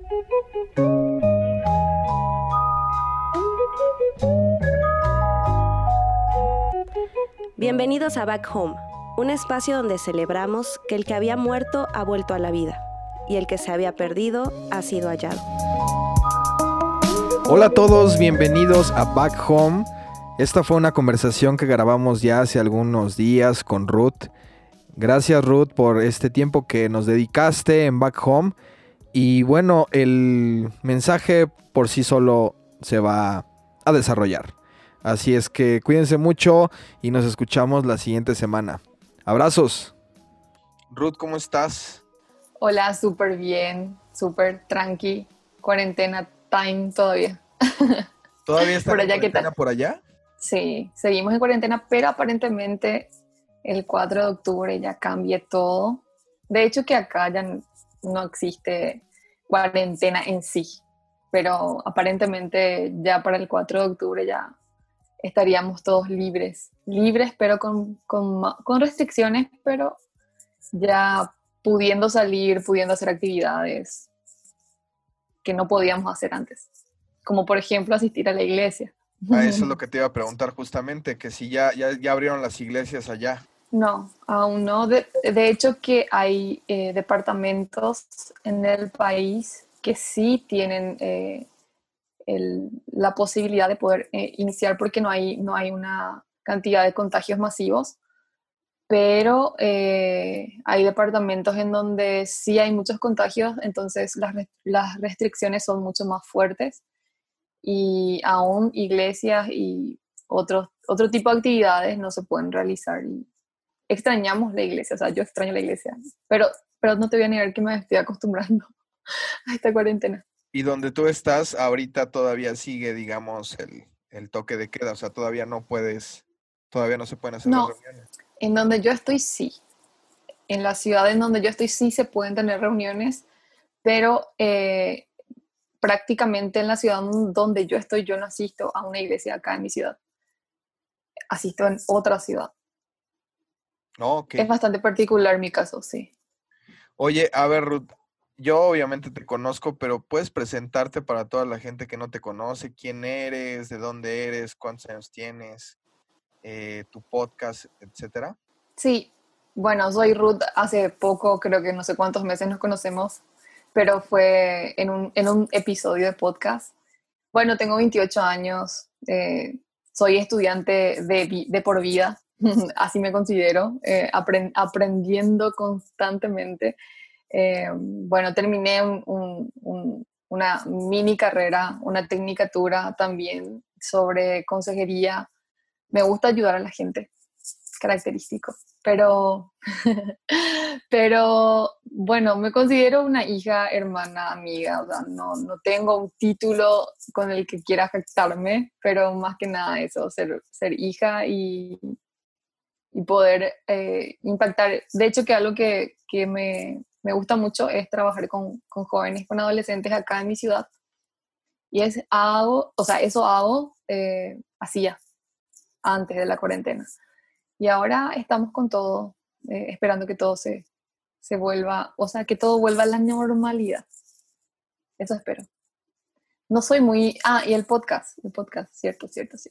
Bienvenidos a Back Home, un espacio donde celebramos que el que había muerto ha vuelto a la vida y el que se había perdido ha sido hallado. Hola a todos, bienvenidos a Back Home. Esta fue una conversación que grabamos ya hace algunos días con Ruth. Gracias, Ruth, por este tiempo que nos dedicaste en Back Home. Y bueno, el mensaje por sí solo se va a desarrollar. Así es que cuídense mucho y nos escuchamos la siguiente semana. Abrazos. Ruth, ¿cómo estás? Hola, súper bien, súper tranqui. Cuarentena time todavía. ¿Todavía están Por en allá, ¿qué cuarentena tal? por allá? Sí, seguimos en cuarentena, pero aparentemente el 4 de octubre ya cambie todo. De hecho que acá ya no existe cuarentena en sí, pero aparentemente ya para el 4 de octubre ya estaríamos todos libres, pero con restricciones, pero ya pudiendo salir, pudiendo hacer actividades que no podíamos hacer antes, como por ejemplo asistir a la iglesia. Eso es lo que te iba a preguntar justamente, que si ya abrieron las iglesias allá. No, aún no. De hecho que hay departamentos en el país que sí tienen la posibilidad de poder iniciar porque no hay una cantidad de contagios masivos, pero hay departamentos en donde sí hay muchos contagios, entonces las restricciones son mucho más fuertes y aún iglesias y otro tipo de actividades no se pueden realizar. Y extrañamos la iglesia, o sea, yo extraño la iglesia, pero no te voy a negar que me estoy acostumbrando a esta cuarentena. Y donde tú estás, ahorita todavía sigue, digamos, el toque de queda, o sea, todavía no se pueden hacer las No, reuniones. en donde yo estoy sí, en la ciudad en donde yo estoy sí se pueden tener reuniones, pero prácticamente en la ciudad donde yo estoy yo no asisto a una iglesia acá en mi ciudad, asisto en otra ciudad. No, ok. Es bastante particular mi caso, sí. Oye, a ver, Ruth, yo obviamente te conozco, pero ¿puedes presentarte para toda la gente que no te conoce? ¿Quién eres? ¿De dónde eres? ¿Cuántos años tienes? ¿Tu podcast, etcétera? Sí, bueno, soy Ruth, hace poco, creo que no sé cuántos meses nos conocemos, pero fue en un episodio de podcast. Bueno, tengo 28 años, soy estudiante de por vida, así me considero, aprendiendo constantemente. Bueno, terminé una mini carrera, una tecnicatura también sobre consejería. Me gusta ayudar a la gente, característico, pero, pero bueno, me considero una hija, hermana, amiga, o sea, no tengo un título con el que quiera jactarme, pero más que nada eso, ser hija y poder impactar. De hecho, que algo que me gusta mucho es trabajar con jóvenes, con adolescentes acá en mi ciudad. Y eso hago, hacía antes de la cuarentena. Y ahora estamos con todo, esperando que todo se vuelva, o sea, que todo vuelva a la normalidad. Eso espero. No soy muy... Ah, y el podcast, cierto.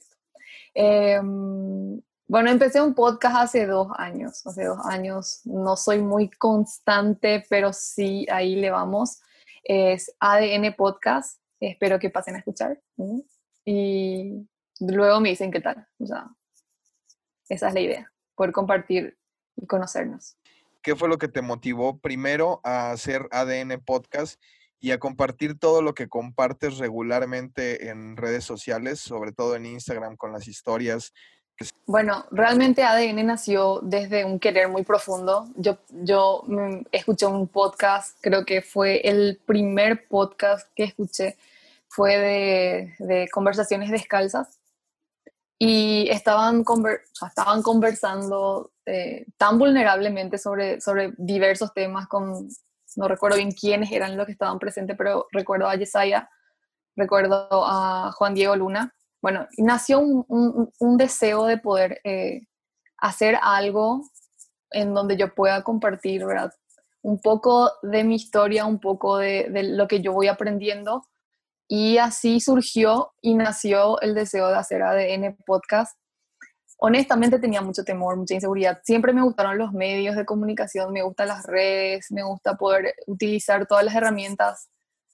Bueno, empecé un podcast hace 2 años. Hace 2 años no soy muy constante, pero sí, ahí le vamos. Es ADN Podcast. Espero que pasen a escuchar. Y luego me dicen qué tal. O sea, esa es la idea, poder compartir y conocernos. ¿Qué fue lo que te motivó primero a hacer ADN Podcast y a compartir todo lo que compartes regularmente en redes sociales, sobre todo en Instagram con las historias? Bueno, realmente ADN nació desde un querer muy profundo. Yo escuché un podcast, creo que fue el primer podcast que escuché, fue de conversaciones descalzas y estaban conversando tan vulnerablemente sobre diversos temas no recuerdo bien quiénes eran los que estaban presentes, pero recuerdo a Yesaya, recuerdo a Juan Diego Luna. Bueno, nació un deseo de poder hacer algo en donde yo pueda compartir, ¿verdad? un poco de mi historia, un poco de lo que yo voy aprendiendo. Y así surgió y nació el deseo de hacer ADN Podcast. Honestamente tenía mucho temor, mucha inseguridad. Siempre me gustaron los medios de comunicación, me gustan las redes, me gusta poder utilizar todas las herramientas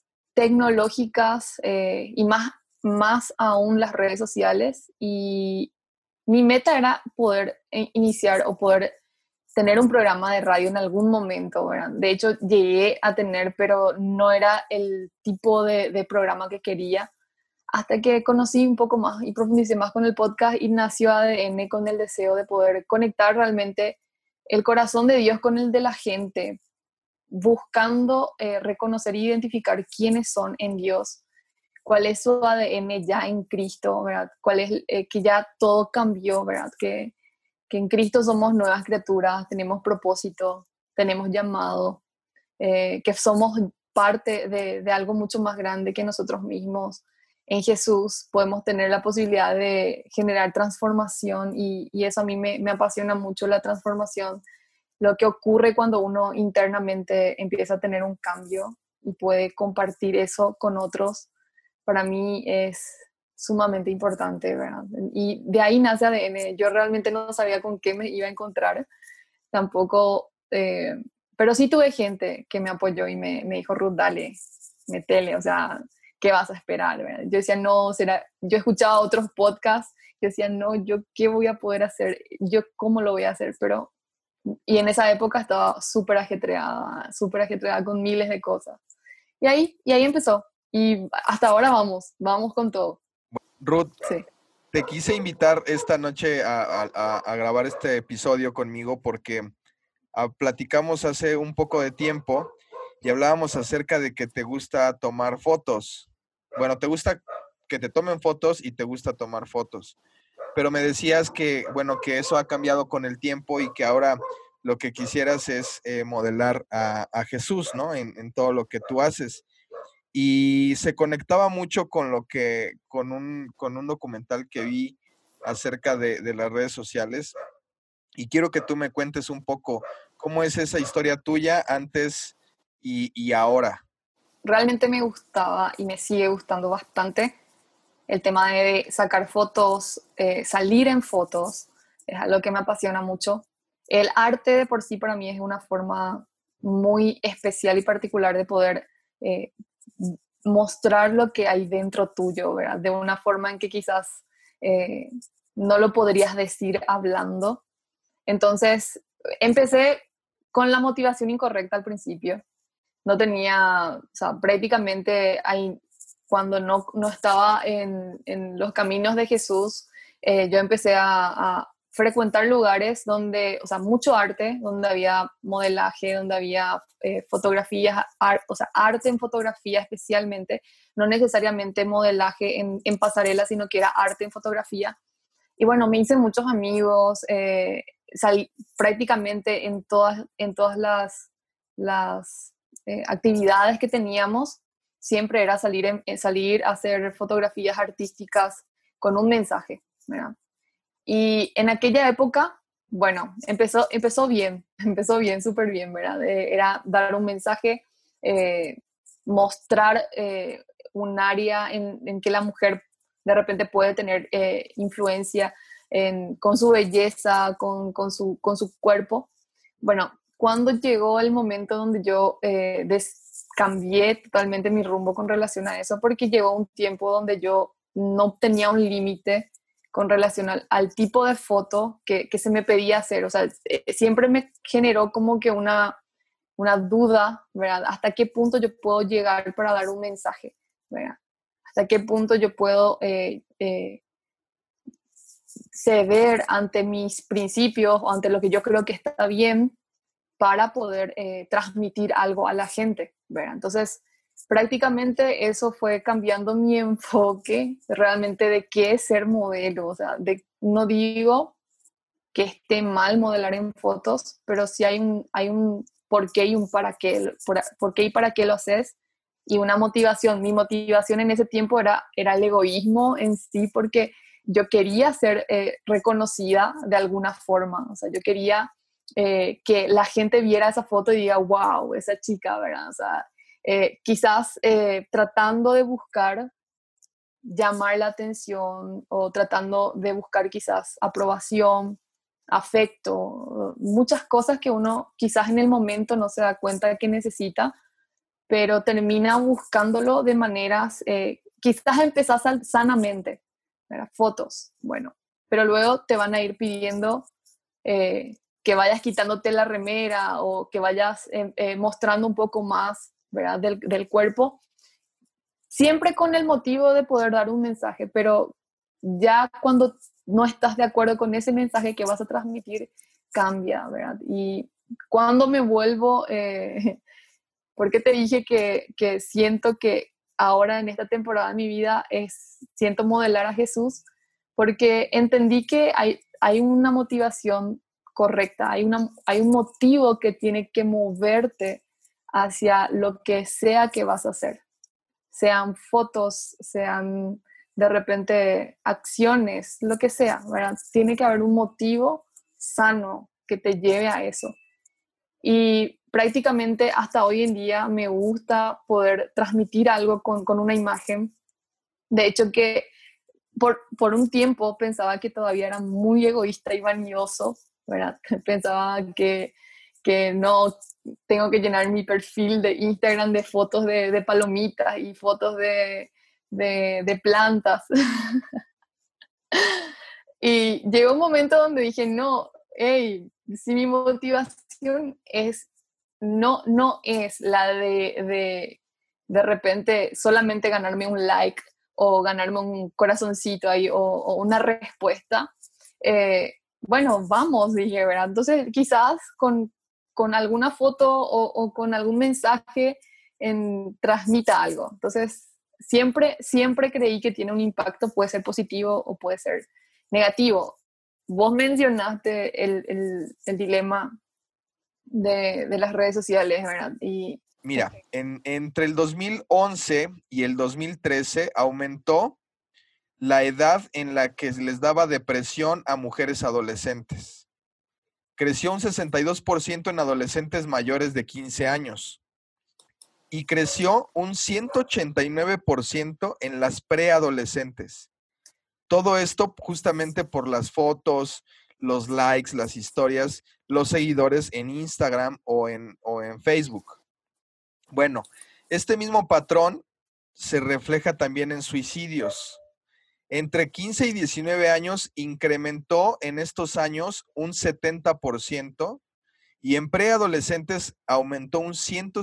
tecnológicas y más aún las redes sociales. Y mi meta era poder iniciar o poder tener un programa de radio en algún momento, ¿verdad? De hecho, llegué a tener, pero no era el tipo de programa que quería, hasta que conocí un poco más y profundicé más con el podcast y nació ADN con el deseo de poder conectar realmente el corazón de Dios con el de la gente, buscando reconocer e identificar quiénes son en Dios, cuál es su ADN ya en Cristo, ¿verdad? Cuál es que ya todo cambió, ¿verdad? Que en Cristo somos nuevas criaturas, tenemos propósito, tenemos llamado, que somos parte de algo mucho más grande que nosotros mismos. En Jesús podemos tener la posibilidad de generar transformación y eso a mí me apasiona mucho, la transformación, lo que ocurre cuando uno internamente empieza a tener un cambio y puede compartir eso con otros. Para mí es sumamente importante, ¿verdad? Y de ahí nace ADN. Yo realmente no sabía con qué me iba a encontrar, tampoco, pero sí tuve gente que me apoyó y me dijo, Ruth, dale, metele, o sea, ¿qué vas a esperar? ¿Verdad? Yo decía, no, será, yo escuchaba otros podcasts, yo decía, no, yo qué voy a poder hacer, yo cómo lo voy a hacer, pero, y en esa época estaba súper ajetreada con miles de cosas. Y ahí empezó, y hasta ahora vamos con todo. Ruth, Sí. te quise invitar esta noche a grabar este episodio conmigo porque platicamos hace un poco de tiempo y hablábamos acerca de que te gusta tomar fotos. Bueno, te gusta que te tomen fotos y te gusta tomar fotos. Pero me decías que, bueno, que eso ha cambiado con el tiempo y que ahora lo que quisieras es modelar a Jesús, ¿no? En todo lo que tú haces. Y se conectaba mucho con con un documental que vi acerca de las redes sociales. Y quiero que tú me cuentes un poco cómo es esa historia tuya antes y ahora. Realmente me gustaba y me sigue gustando bastante el tema de sacar fotos, salir en fotos, es algo que me apasiona mucho. El arte de por sí para mí es una forma muy especial y particular de poder eh, mostrar lo que hay dentro tuyo, ¿verdad? De una forma en que quizás eh, no lo podrías decir hablando. Entonces, empecé con la motivación incorrecta al principio. No tenía, o sea, prácticamente ahí, cuando no estaba en los caminos de Jesús, yo empecé a frecuentar lugares donde, o sea, mucho arte, donde había modelaje, donde había fotografías, o sea, arte en fotografía especialmente, no necesariamente modelaje en pasarela, sino que era arte en fotografía. Y bueno, me hice muchos amigos, salí prácticamente en todas las actividades que teníamos, siempre era salir a hacer fotografías artísticas con un mensaje, ¿verdad? Y en aquella época, bueno, empezó bien, empezó bien, súper bien, ¿verdad? Era dar un mensaje, mostrar un área en que la mujer de repente puede tener influencia con su belleza, con su cuerpo. Bueno, cuando llegó el momento donde yo cambié totalmente mi rumbo con relación a eso, porque llegó un tiempo donde yo no tenía un límite con relación al tipo de foto que se me pedía hacer. O sea, siempre me generó como que una duda, ¿verdad? ¿Hasta qué punto yo puedo llegar para dar un mensaje, ¿verdad? ¿Hasta qué punto yo puedo ceder ante mis principios o ante lo que yo creo que está bien para poder transmitir algo a la gente, ¿verdad? Entonces, prácticamente eso fue cambiando mi enfoque realmente de qué es ser modelo. O sea, no digo que esté mal modelar en fotos, pero sí hay un por qué y un para qué, por qué y para qué lo haces, y una motivación. Mi motivación en ese tiempo era el egoísmo en sí, porque yo quería ser reconocida de alguna forma. O sea, yo quería que la gente viera esa foto y diga, wow, esa chica, ¿verdad? O sea, quizás tratando de buscar llamar la atención o tratando de buscar quizás aprobación, afecto, muchas cosas que uno quizás en el momento no se da cuenta de que necesita, pero termina buscándolo de maneras, quizás empezás sanamente, ¿verdad? Fotos, bueno, pero luego te van a ir pidiendo que vayas quitándote la remera o que vayas mostrando un poco más, ¿verdad? Del cuerpo, siempre con el motivo de poder dar un mensaje, pero ya cuando no estás de acuerdo con ese mensaje que vas a transmitir, cambia, ¿verdad? Y cuando me vuelvo, porque te dije que siento que ahora en esta temporada de mi vida siento modelar a Jesús, porque entendí que hay una motivación correcta, hay un motivo que tiene que moverte hacia lo que sea que vas a hacer, sean fotos, sean de repente acciones, lo que sea, ¿verdad? Tiene que haber un motivo sano que te lleve a eso. Y prácticamente hasta hoy en día me gusta poder transmitir algo con una imagen. De hecho que por un tiempo pensaba que todavía era muy egoísta y vanidoso, ¿verdad? Pensaba que no tengo que llenar mi perfil de Instagram de fotos de palomitas y fotos de plantas. Y llegó un momento donde dije, no, hey, si mi motivación no es la de repente solamente ganarme un like o ganarme un corazoncito ahí o una respuesta, bueno, vamos, dije, ¿verdad? Entonces quizás con alguna foto o con algún mensaje transmita algo. Entonces siempre creí que tiene un impacto, puede ser positivo o puede ser negativo. Vos mencionaste el dilema de las redes sociales, ¿verdad? Y Mira, entre el 2011 y el 2013 aumentó la edad en la que les daba depresión a mujeres adolescentes. Creció un 62% en adolescentes mayores de 15 años y creció un 189% en las preadolescentes. Todo esto justamente por las fotos, los likes, las historias, los seguidores en Instagram o en Facebook. Bueno, este mismo patrón se refleja también en suicidios. Entre 15 y 19 años incrementó en estos años un 70% y en preadolescentes aumentó un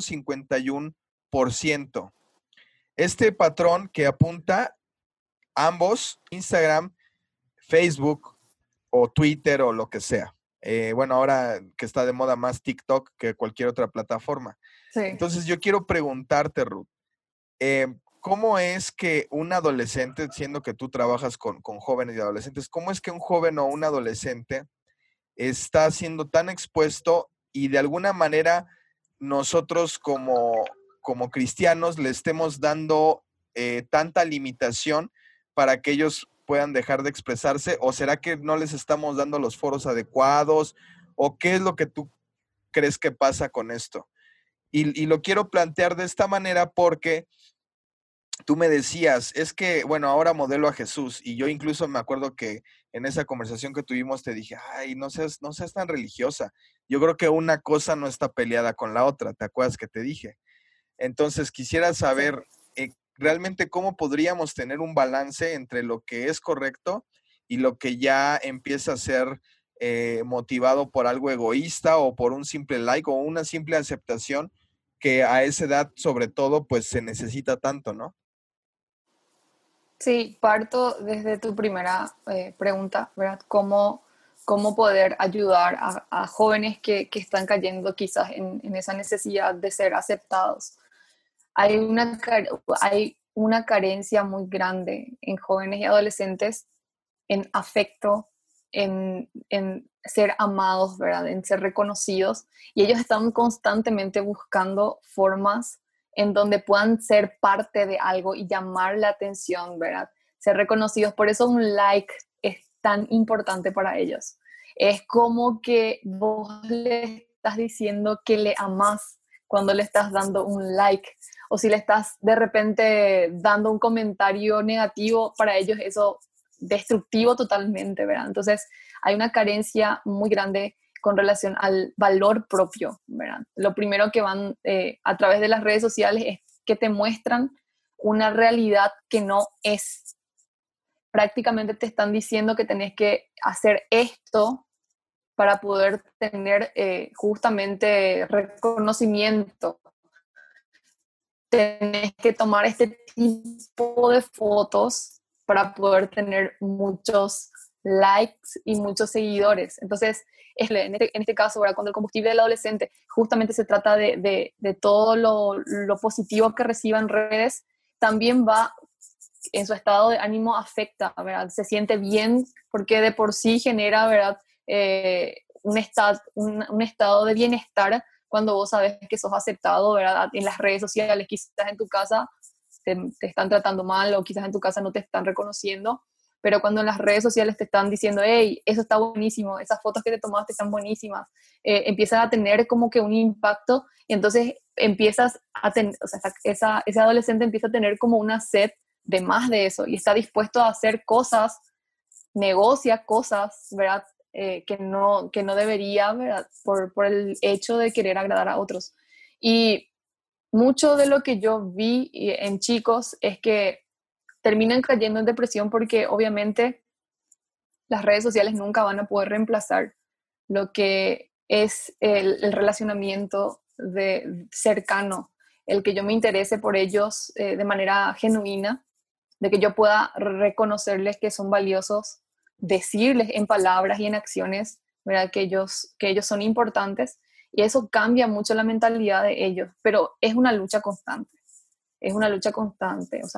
151%. Este patrón que apunta ambos, Instagram, Facebook o Twitter o lo que sea. Bueno, ahora que está de moda más TikTok que cualquier otra plataforma. sí. Entonces yo quiero preguntarte, Ruth, ¿cómo es que un adolescente, siendo que tú trabajas con jóvenes y adolescentes, cómo es que un joven o un adolescente está siendo tan expuesto y de alguna manera nosotros como cristianos le estemos dando tanta limitación para que ellos puedan dejar de expresarse? ¿O será que no les estamos dando los foros adecuados? ¿O qué es lo que tú crees que pasa con esto? Y lo quiero plantear de esta manera porque tú me decías, es que, bueno, ahora modelo a Jesús, y yo incluso me acuerdo que en esa conversación que tuvimos te dije, ay, no seas tan religiosa. Yo creo que una cosa no está peleada con la otra, ¿te acuerdas que te dije? Entonces quisiera saber realmente cómo podríamos tener un balance entre lo que es correcto y lo que ya empieza a ser motivado por algo egoísta o por un simple like o una simple aceptación que a esa edad sobre todo pues se necesita tanto, ¿no? Sí, parto desde tu primera pregunta, ¿verdad? ¿Cómo poder ayudar a jóvenes que están cayendo quizás en esa necesidad de ser aceptados? Hay una carencia muy grande en jóvenes y adolescentes en afecto, en ser amados, ¿verdad? En ser reconocidos. Y ellos están constantemente buscando formas en donde puedan ser parte de algo y llamar la atención, ¿verdad? Ser reconocidos. Por eso un like es tan importante para ellos. Es como que vos le estás diciendo que le amás cuando le estás dando un like, o si le estás de repente dando un comentario negativo, para ellos eso destructivo totalmente, ¿verdad? Entonces hay una carencia muy grande con relación al valor propio, ¿verdad? Lo primero que van a través de las redes sociales es que te muestran una realidad que no es. Prácticamente te están diciendo que tenés que hacer esto para poder tener justamente reconocimiento. Tenés que tomar este tipo de fotos para poder tener muchos likes y muchos seguidores. Entonces, en este caso, ¿verdad? Cuando el combustible del adolescente justamente se trata de todo lo positivo que reciba en redes, también va en su estado de ánimo afecta, ¿verdad? Se siente bien porque de por sí genera, ¿verdad? Un estado de bienestar cuando vos sabes que sos aceptado, ¿verdad? En las redes sociales, quizás en tu casa te están tratando mal o quizás en tu casa no te están reconociendo, pero cuando en las redes sociales te están diciendo, hey, eso está buenísimo, esas fotos que te tomaste están buenísimas, empiezan a tener como que un impacto y entonces empiezas a tener, o sea, ese adolescente empieza a tener como una sed de más de eso y está dispuesto a hacer cosas, negocia cosas, ¿verdad? Que no debería, ¿verdad? Por el hecho de querer agradar a otros. Y mucho de lo que yo vi en chicos es que terminan cayendo en depresión porque obviamente las redes sociales nunca van a poder reemplazar lo que es el relacionamiento cercano, el que yo me interese por ellos de manera genuina, de que yo pueda reconocerles que son valiosos, decirles en palabras y en acciones, ¿verdad? Que ellos son importantes, y eso cambia mucho la mentalidad de ellos, pero es una lucha constante, o sea,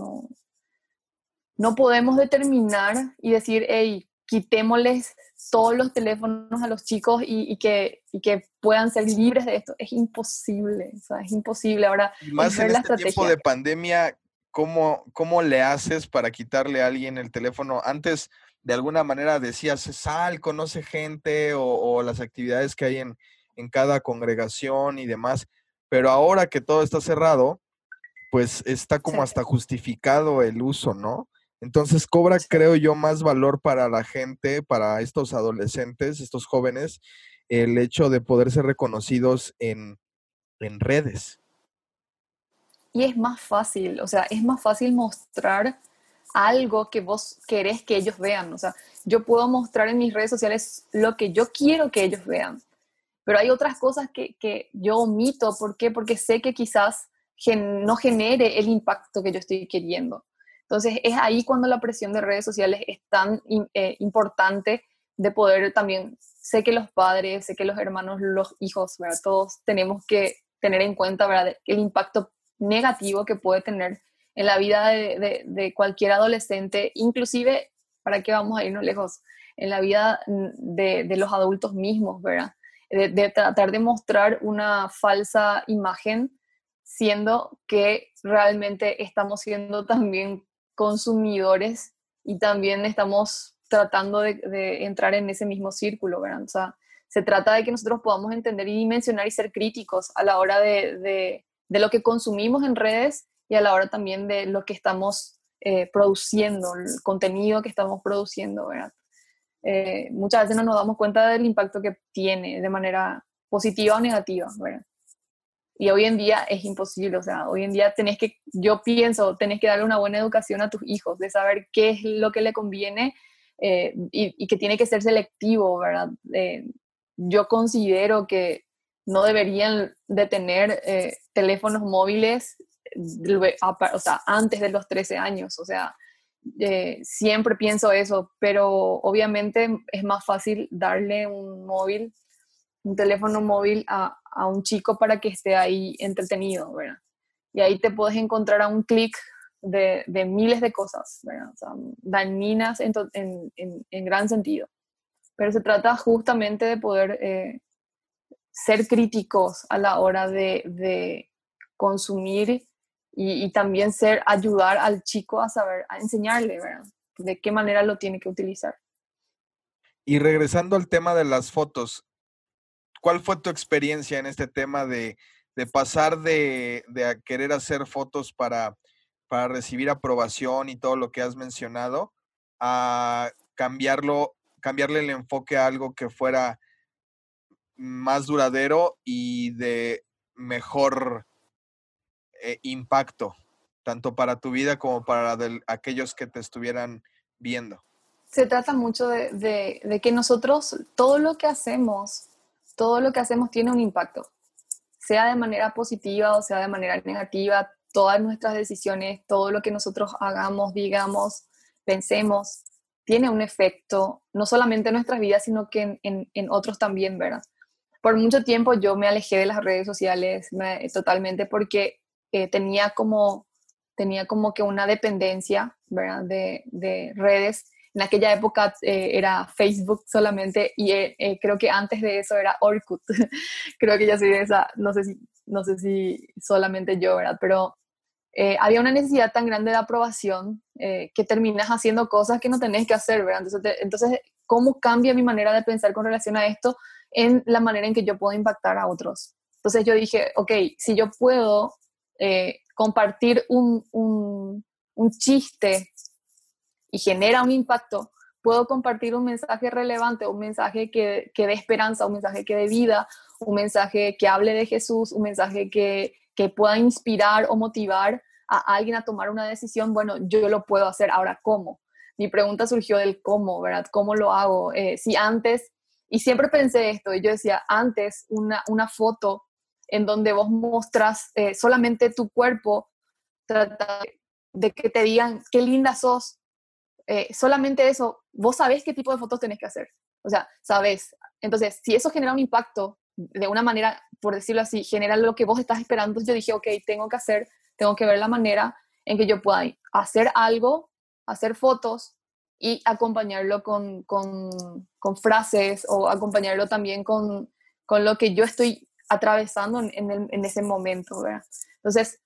no podemos determinar y decir, hey, quitémosles todos los teléfonos a los chicos y que puedan ser libres de esto. Es imposible, o sea, es imposible. Ahora Y es más en ver la este tiempo de estrategia. pandemia, ¿cómo le haces para quitarle a alguien el teléfono? Antes, de alguna manera decías, sal, conoce gente o las actividades que hay en cada congregación y demás, pero ahora que todo está cerrado, pues está Sí, como hasta justificado el uso, ¿no? Entonces cobra, sí. creo yo, más valor para la gente, para estos adolescentes, estos jóvenes, el hecho de poder ser reconocidos en redes. Y es más fácil, o sea, es más fácil mostrar algo que vos querés que ellos vean. O sea, yo puedo mostrar en mis redes sociales lo que yo quiero que ellos vean, pero hay otras cosas que yo omito. ¿Por qué? Porque sé que quizás no genere el impacto que yo estoy queriendo. Entonces es ahí cuando la presión de redes sociales es tan importante de poder también, sé que los padres, sé que los hermanos, los hijos, ¿verdad? Todos tenemos que tener en cuenta, ¿verdad? El impacto negativo que puede tener en la vida de cualquier adolescente, inclusive, ¿para qué vamos a irnos lejos? En la vida de los adultos mismos, ¿verdad? De tratar de mostrar una falsa imagen, siendo que realmente estamos siendo también consumidores y también estamos tratando de entrar en ese mismo círculo, ¿verdad? O sea, se trata de que nosotros podamos entender y dimensionar y ser críticos a la hora de lo que consumimos en redes y a la hora también de lo que estamos produciendo, el contenido que estamos produciendo, ¿verdad? Muchas veces no nos damos cuenta del impacto que tiene de manera positiva o negativa, ¿verdad? Y hoy en día es imposible, o sea, hoy en día yo pienso, tenés que darle una buena educación a tus hijos, de saber qué es lo que le conviene y que tiene que ser selectivo, ¿verdad? Yo considero que no deberían de tener teléfonos móviles o sea, antes de los 13 años, o sea, siempre pienso eso, pero obviamente es más fácil darle un teléfono móvil a un chico para que esté ahí entretenido, ¿verdad? Y ahí te puedes encontrar a un clic de miles de cosas, ¿verdad? O sea, dañinas en gran sentido. Pero se trata justamente de poder ser críticos a la hora de consumir y también ayudar al chico a saber, a enseñarle, ¿verdad? De qué manera lo tiene que utilizar. Y regresando al tema de las fotos, ¿cuál fue tu experiencia en este tema de pasar de a querer hacer fotos para recibir aprobación y todo lo que has mencionado, a cambiarle el enfoque a algo que fuera más duradero y de mejor impacto, tanto para tu vida como para aquellos que te estuvieran viendo? Se trata mucho de que nosotros, todo lo que hacemos tiene un impacto, sea de manera positiva o sea de manera negativa. Todas nuestras decisiones, todo lo que nosotros hagamos, digamos, pensemos, tiene un efecto, no solamente en nuestras vidas, sino que en otros también, ¿verdad? Por mucho tiempo yo me alejé de las redes sociales totalmente porque tenía como que una dependencia, ¿verdad? De redes. En aquella época era Facebook solamente y creo que antes de eso era Orkut. Creo que ya soy de esa, no sé si solamente yo, ¿verdad? Pero había una necesidad tan grande de aprobación que terminas haciendo cosas que no tenés que hacer, ¿verdad? Entonces, ¿cómo cambia mi manera de pensar con relación a esto en la manera en que yo puedo impactar a otros? Entonces yo dije, ok, si yo puedo compartir un chiste y genera un impacto, puedo compartir un mensaje relevante, un mensaje que dé esperanza, un mensaje que dé vida, un mensaje que hable de Jesús, un mensaje que pueda inspirar o motivar a alguien a tomar una decisión. Bueno, yo lo puedo hacer. Ahora, ¿cómo? Mi pregunta surgió del cómo, ¿verdad? ¿Cómo lo hago? Si antes, y siempre pensé esto, y yo decía, antes una foto en donde vos mostrás solamente tu cuerpo, trata de que te digan qué linda sos, solamente eso, vos sabés qué tipo de fotos tenés que hacer. O sea, sabés. Entonces, si eso genera un impacto de una manera, por decirlo así, genera lo que vos estás esperando, yo dije, ok, tengo que ver la manera en que yo pueda hacer algo, hacer fotos y acompañarlo con frases o acompañarlo también con lo que yo estoy atravesando en ese momento, ¿verdad? Entonces,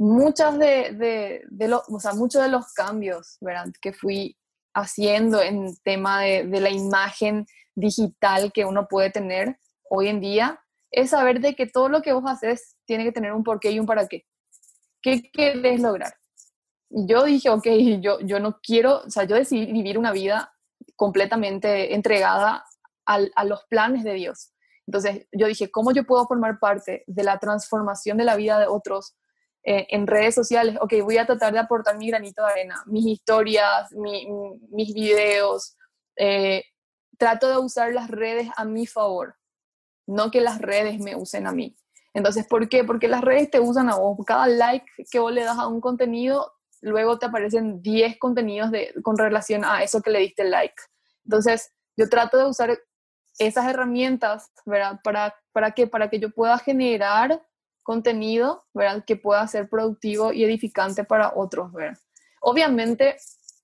muchos de los cambios, ¿verdad? Que fui haciendo en tema de la imagen digital que uno puede tener hoy en día, es saber de que todo lo que vos haces tiene que tener un porqué y un para qué. ¿Qué querés lograr? Y yo dije, ok, yo no quiero, o sea, yo decidí vivir una vida completamente entregada a los planes de Dios. Entonces yo dije, ¿cómo yo puedo formar parte de la transformación de la vida de otros en redes sociales? Ok, voy a tratar de aportar mi granito de arena, mis historias, mis videos. eh, Trato de usar las redes a mi favor, no que las redes me usen a mí. Entonces, ¿por qué? Porque las redes te usan a vos. Cada like que vos le das a un contenido, luego te aparecen 10 contenidos con relación a eso que le diste like. Entonces, yo trato de usar esas herramientas, ¿verdad? Para que yo pueda generar contenido, ¿verdad? Que pueda ser productivo y edificante para otros, ¿verdad? Obviamente,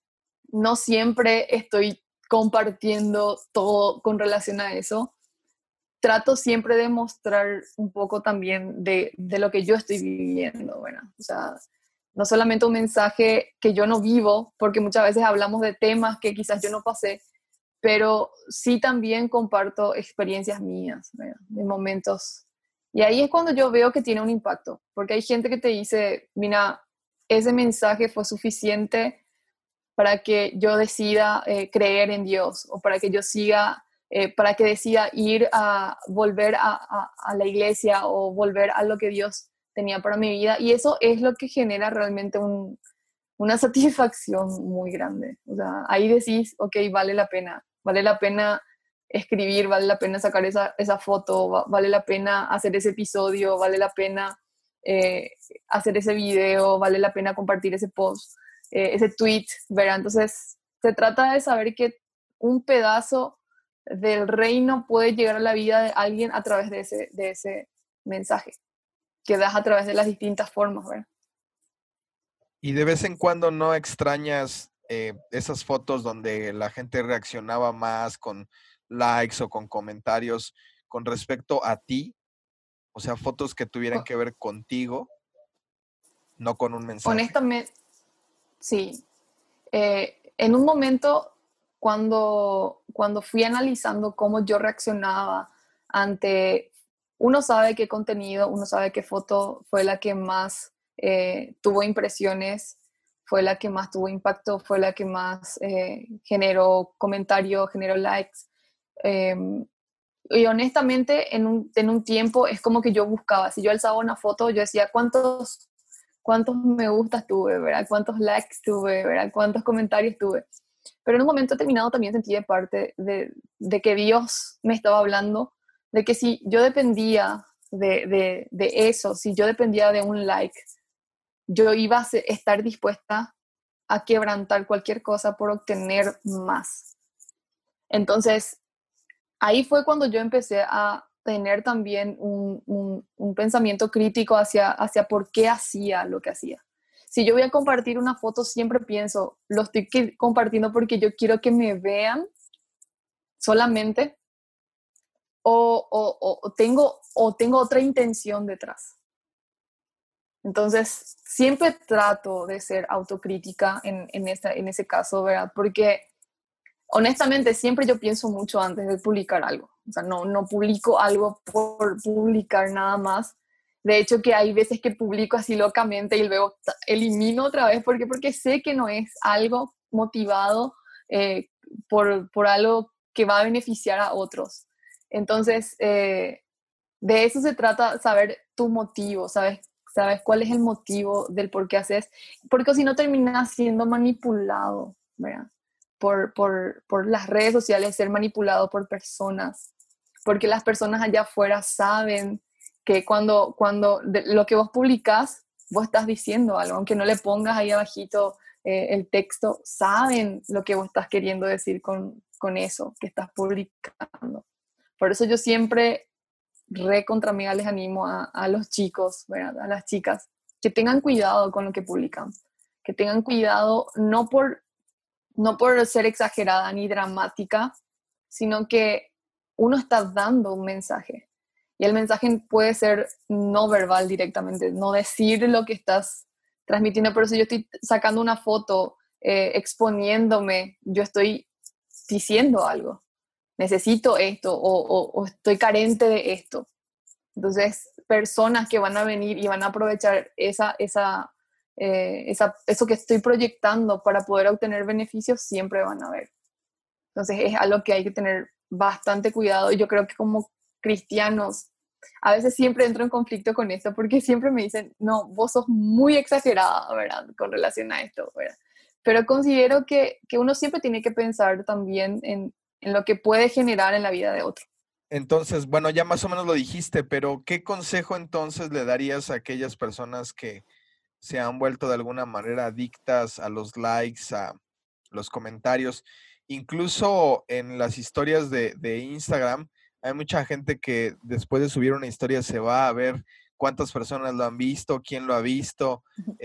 no siempre estoy compartiendo todo con relación a eso. Trato siempre de mostrar un poco también de lo que yo estoy viviendo, ¿verdad? O sea, no solamente un mensaje que yo no vivo, porque muchas veces hablamos de temas que quizás yo no pasé, pero sí también comparto experiencias mías, ¿verdad? De momentos. Y ahí es cuando yo veo que tiene un impacto, porque hay gente que te dice, mira, ese mensaje fue suficiente para que yo decida creer en Dios o para que yo siga, para que decida ir a volver a la iglesia o volver a lo que Dios tenía para mi vida. Y eso es lo que genera realmente una satisfacción muy grande. O sea, ahí decís, ok, vale la pena escribir, vale la pena sacar esa foto, vale la pena hacer ese episodio, vale la pena eh, hacer ese video, vale la pena compartir ese post, ese tweet, ¿verdad? Entonces, se trata de saber que un pedazo del reino puede llegar a la vida de alguien a través de ese mensaje que das a través de las distintas formas, ¿verdad? Y de vez en cuando no extrañas esas fotos donde la gente reaccionaba más con likes o con comentarios con respecto a ti, o sea, fotos que tuvieran que ver contigo, no con un mensaje. Honestamente, sí. En un momento cuando fui analizando cómo yo reaccionaba ante, uno sabe qué contenido, uno sabe qué foto fue la que más tuvo impresiones, fue la que más tuvo impacto, fue la que más generó comentarios, generó likes. Eh, y honestamente, en un tiempo es como que yo buscaba, si yo alzaba una foto, yo decía, ¿cuántos me gustas tuve, ¿verdad? ¿Cuántos likes tuve, ¿verdad? ¿Cuántos comentarios tuve? Pero en un momento determinado también sentí de parte de que Dios me estaba hablando, de que si yo dependía de eso, si yo dependía de un like, yo iba a estar dispuesta a quebrantar cualquier cosa por obtener más. Entonces, ahí fue cuando yo empecé a tener también un pensamiento crítico hacia por qué hacía lo que hacía. Si yo voy a compartir una foto, siempre pienso, lo estoy compartiendo porque yo quiero que me vean solamente o tengo otra intención detrás. Entonces, siempre trato de ser autocrítica en ese caso, ¿verdad? Porque honestamente, siempre yo pienso mucho antes de publicar algo. O sea, no publico algo por publicar nada más. De hecho, que hay veces que publico así locamente y luego elimino otra vez. ¿Por qué? Porque sé que no es algo motivado por algo que va a beneficiar a otros. Entonces, de eso se trata, saber tu motivo, sabes cuál es el motivo del por qué haces. Porque si no terminas siendo manipulado, ¿verdad? Por las redes sociales, ser manipulado por personas, porque las personas allá afuera saben que cuando lo que vos publicás, vos estás diciendo algo, aunque no le pongas ahí abajito el texto, saben lo que vos estás queriendo decir con eso que estás publicando. Por eso yo siempre contra mí les animo a los chicos, ¿verdad? A las chicas, que tengan cuidado con lo que publican, que tengan cuidado no por ser exagerada ni dramática, sino que uno está dando un mensaje. Y el mensaje puede ser no verbal directamente, no decir lo que estás transmitiendo. Por eso yo estoy sacando una foto, exponiéndome, yo estoy diciendo algo. Necesito esto o estoy carente de esto. Entonces, personas que van a venir y van a aprovechar eso que estoy proyectando para poder obtener beneficios siempre van a ver. Entonces es algo que hay que tener bastante cuidado y yo creo que como cristianos a veces siempre entro en conflicto con esto porque siempre me dicen, no, vos sos muy exagerada, ¿verdad? Con relación a esto, ¿verdad? Pero considero que uno siempre tiene que pensar también en lo que puede generar en la vida de otro. Entonces, bueno, ya más o menos lo dijiste, pero ¿qué consejo entonces le darías a aquellas personas que se han vuelto de alguna manera adictas a los likes, a los comentarios? Incluso en las historias de Instagram, hay mucha gente que después de subir una historia se va a ver cuántas personas lo han visto, quién lo ha visto,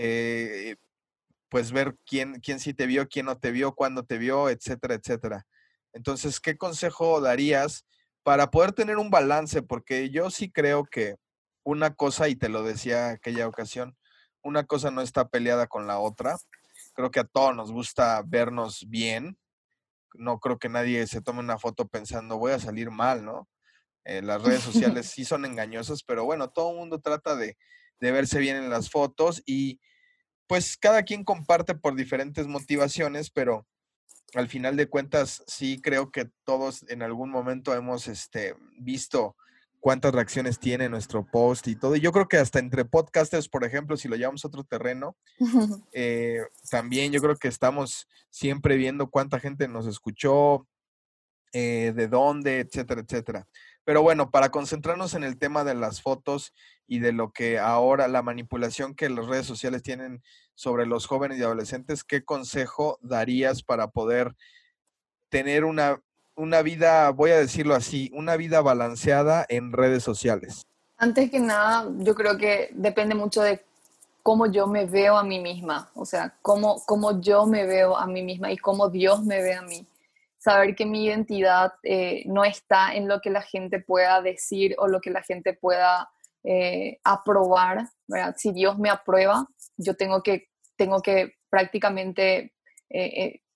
pues ver quién sí te vio, quién no te vio, cuándo te vio, etcétera, etcétera. Entonces, ¿qué consejo darías para poder tener un balance? Porque yo sí creo que una cosa, y te lo decía aquella ocasión, una cosa no está peleada con la otra. Creo que a todos nos gusta vernos bien. No creo que nadie se tome una foto pensando voy a salir mal, ¿no? Las redes sociales sí son engañosas, pero bueno, todo el mundo trata de verse bien en las fotos y pues cada quien comparte por diferentes motivaciones, pero al final de cuentas sí creo que todos en algún momento hemos visto cuántas reacciones tiene nuestro post y todo. Y yo creo que hasta entre podcasters, por ejemplo, si lo llevamos a otro terreno, también yo creo que estamos siempre viendo cuánta gente nos escuchó, de dónde, etcétera, etcétera. Pero bueno, para concentrarnos en el tema de las fotos y de lo que ahora, la manipulación que las redes sociales tienen sobre los jóvenes y adolescentes, ¿qué consejo darías para poder tener una vida, voy a decirlo así, una vida balanceada en redes sociales? Antes que nada, yo creo que depende mucho de cómo yo me veo a mí misma, o sea, cómo yo me veo a mí misma y cómo Dios me ve a mí. Saber que mi identidad no está en lo que la gente pueda decir o lo que la gente pueda aprobar, ¿verdad? Si Dios me aprueba, yo tengo que prácticamente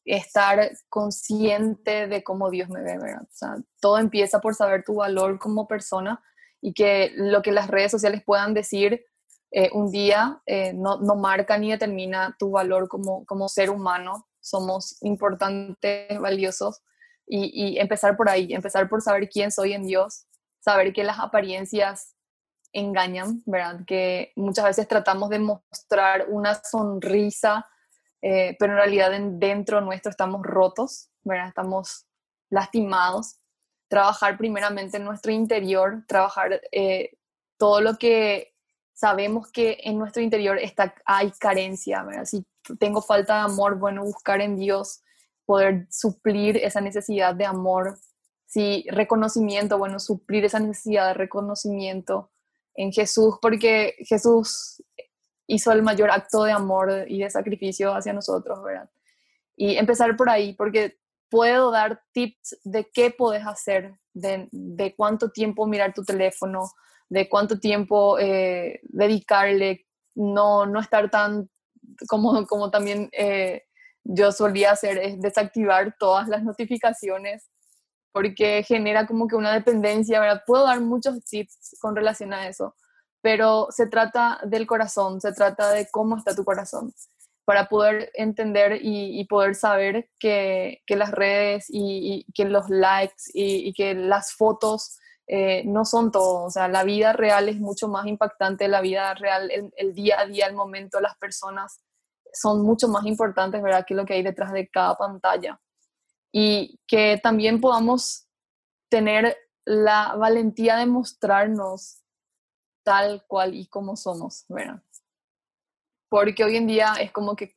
estar consciente de cómo Dios me ve, ¿verdad? O sea, todo empieza por saber tu valor como persona y que lo que las redes sociales puedan decir un día no marca ni determina tu valor como ser humano. Somos importantes, valiosos y empezar por ahí, empezar por saber quién soy en Dios, saber que las apariencias engañan, ¿verdad? Que muchas veces tratamos de mostrar una sonrisa, pero en realidad dentro nuestro estamos rotos, ¿verdad? Estamos lastimados. Trabajar primeramente en nuestro interior, trabajar todo lo que sabemos que en nuestro interior hay carencia, ¿verdad? Si tengo falta de amor, bueno, buscar en Dios, poder suplir esa necesidad de amor. Si reconocimiento, bueno, suplir esa necesidad de reconocimiento en Jesús, porque Jesús hizo el mayor acto de amor y de sacrificio hacia nosotros, ¿verdad? Y empezar por ahí, porque puedo dar tips de qué puedes hacer, de cuánto tiempo mirar tu teléfono, de cuánto tiempo dedicarle, no estar tan como también yo solía hacer, es desactivar todas las notificaciones, porque genera como que una dependencia, ¿verdad? Puedo dar muchos tips con relación a eso, pero se trata del corazón, se trata de cómo está tu corazón, para poder entender y poder saber que las redes y que los likes y que las fotos no son todo. O sea, la vida real es mucho más impactante, la vida real, el día a día, el momento, las personas son mucho más importantes, ¿verdad?, que lo que hay detrás de cada pantalla. Y que también podamos tener la valentía de mostrarnos tal cual y como somos, ¿verdad? Porque hoy en día es como que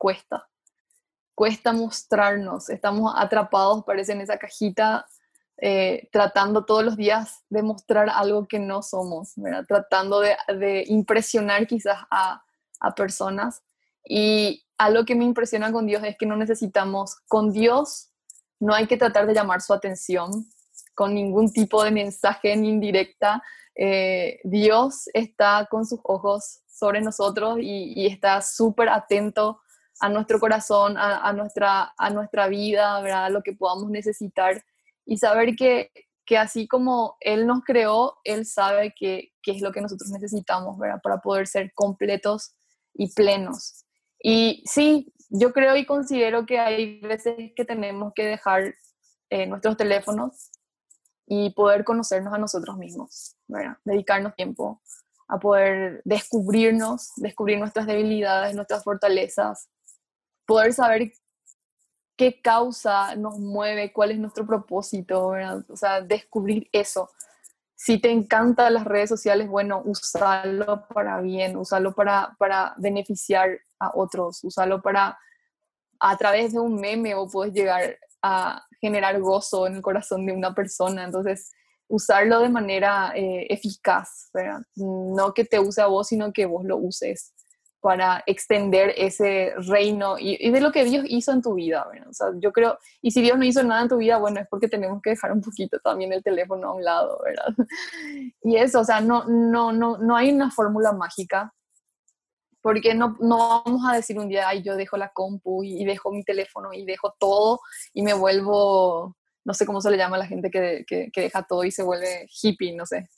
cuesta mostrarnos, estamos atrapados, parece, en esa cajita, tratando todos los días de mostrar algo que no somos, ¿verdad? Tratando de impresionar quizás a personas. Y algo que me impresiona con Dios es que no necesitamos, con Dios no hay que tratar de llamar su atención con ningún tipo de mensaje ni indirecta. Dios está con sus ojos sobre nosotros y está súper atento a nuestro corazón, a nuestra vida, ¿verdad?, a lo que podamos necesitar, y saber que así como Él nos creó, Él sabe qué es lo que nosotros necesitamos, ¿verdad?, para poder ser completos y plenos. Y sí, yo creo y considero que hay veces que tenemos que dejar nuestros teléfonos y poder conocernos a nosotros mismos, ¿verdad? Dedicarnos tiempo a poder descubrirnos, descubrir nuestras debilidades, nuestras fortalezas, poder saber qué causa nos mueve, cuál es nuestro propósito, ¿verdad? O sea, descubrir eso. Si te encantan las redes sociales, bueno, usarlo para bien, usarlo para beneficiar a otros, usarlo para, a través de un meme, o puedes llegar a generar gozo en el corazón de una persona. Entonces, usarlo de manera eficaz, ¿verdad? No que te use a vos, sino que vos lo uses para extender ese reino y de lo que Dios hizo en tu vida, ¿verdad? O sea, yo creo, y si Dios no hizo nada en tu vida, bueno, es porque tenemos que dejar un poquito también el teléfono a un lado, ¿verdad? Y eso, o sea, no hay una fórmula mágica, porque no vamos a decir un día, ay, yo dejo la compu y dejo mi teléfono y dejo todo y me vuelvo, no sé cómo se le llama a la gente que deja todo y se vuelve hippie, no sé.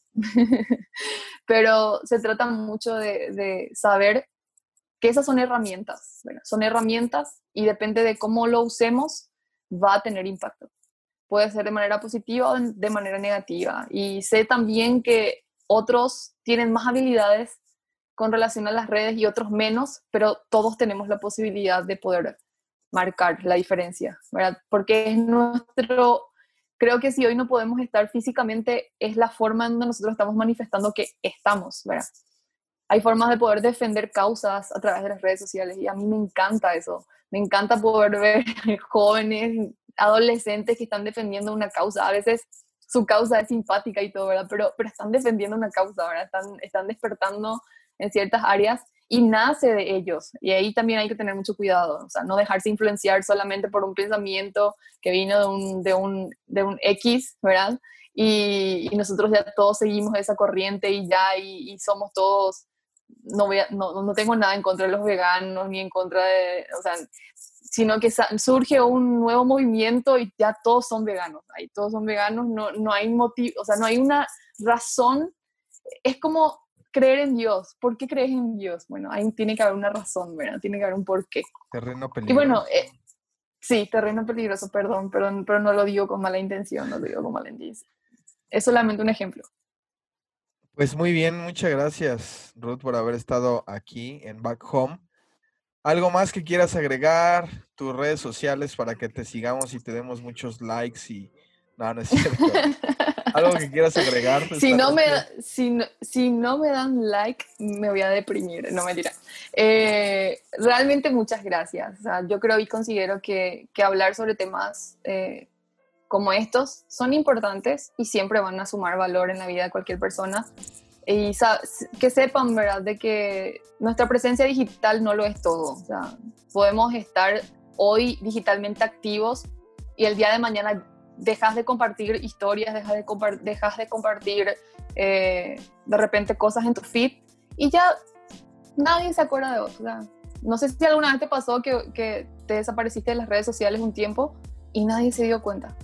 Pero se trata mucho de saber que esas son herramientas, ¿verdad? Son herramientas y depende de cómo lo usemos, va a tener impacto. Puede ser de manera positiva o de manera negativa. Y sé también que otros tienen más habilidades con relación a las redes y otros menos, pero todos tenemos la posibilidad de poder marcar la diferencia, ¿verdad? Porque es creo que si hoy no podemos estar físicamente, es la forma en donde nosotros estamos manifestando que estamos, ¿verdad? Hay formas de poder defender causas a través de las redes sociales y a mí me encanta eso. Me encanta poder ver jóvenes, adolescentes que están defendiendo una causa. A veces su causa es simpática y todo, ¿verdad? Pero están defendiendo una causa, ¿verdad? Están despertando en ciertas áreas y nace de ellos. Y ahí también hay que tener mucho cuidado. O sea, no dejarse influenciar solamente por un pensamiento que vino de un X, ¿verdad? Y nosotros ya todos seguimos esa corriente y somos todos no tengo nada en contra de los veganos, ni en contra de, o sea, sino que surge un nuevo movimiento y ya todos son veganos. Ahí todos son veganos, no hay motivo, o sea, no hay una razón. Es como creer en Dios. ¿Por qué crees en Dios? Bueno, ahí tiene que haber una razón, ¿verdad? Tiene que haber un porqué. Terreno peligroso. Y bueno, sí, terreno peligroso, perdón, pero no lo digo con mala intención, no lo digo con mala intención. Es solamente un ejemplo. Pues muy bien, muchas gracias, Ruth, por haber estado aquí en Back Home. ¿Algo más que quieras agregar? Tus redes sociales para que te sigamos y te demos muchos likes y... No es cierto. ¿Algo que quieras agregar? Si no me dan like, me voy a deprimir. No, mentira. Realmente muchas gracias. O sea, yo creo y considero que hablar sobre temas como estos son importantes y siempre van a sumar valor en la vida de cualquier persona. Y que sepan, ¿verdad?, de que nuestra presencia digital no lo es todo. O sea, podemos estar hoy digitalmente activos y el día de mañana dejas de compartir historias, dejas de compartir de repente cosas en tu feed y ya nadie se acuerda de vos. O sea, no sé si alguna vez te pasó que te desapareciste de las redes sociales un tiempo y nadie se dio cuenta.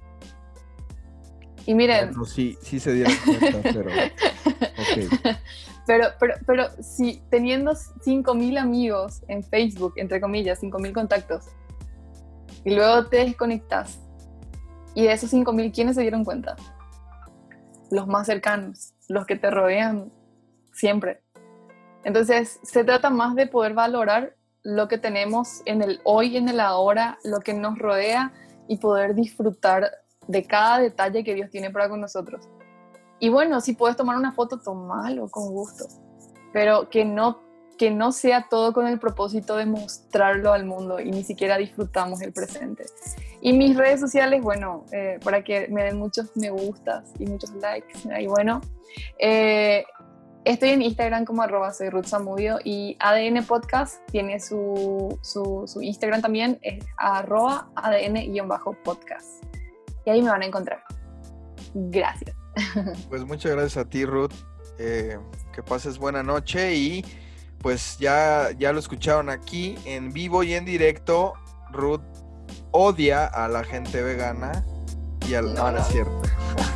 Y miren... Bueno, sí se dieron cuenta, pero... Okay. Pero si teniendo 5.000 amigos en Facebook, entre comillas, 5.000 contactos, y luego te desconectas, y de esos 5.000, ¿quiénes se dieron cuenta? Los más cercanos, los que te rodean siempre. Entonces, se trata más de poder valorar lo que tenemos en el hoy, en el ahora, lo que nos rodea, y poder disfrutar de cada detalle que Dios tiene para con nosotros. Y bueno, si puedes tomar una foto, tomalo con gusto, pero que no sea todo con el propósito de mostrarlo al mundo y ni siquiera disfrutamos el presente. Y mis redes sociales, bueno, para que me den muchos me gustas y muchos likes, y bueno, estoy en Instagram como @soy Ruth Zamudio, y ADN Podcast tiene su Instagram también, es @ADN_podcast. Y ahí me van a encontrar. Gracias. Pues muchas gracias a ti, Ruth. Que pases buena noche y pues ya lo escucharon aquí en vivo y en directo. Ruth odia a la gente vegana y al... No es cierto.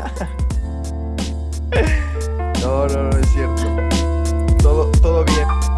No es cierto. Todo bien.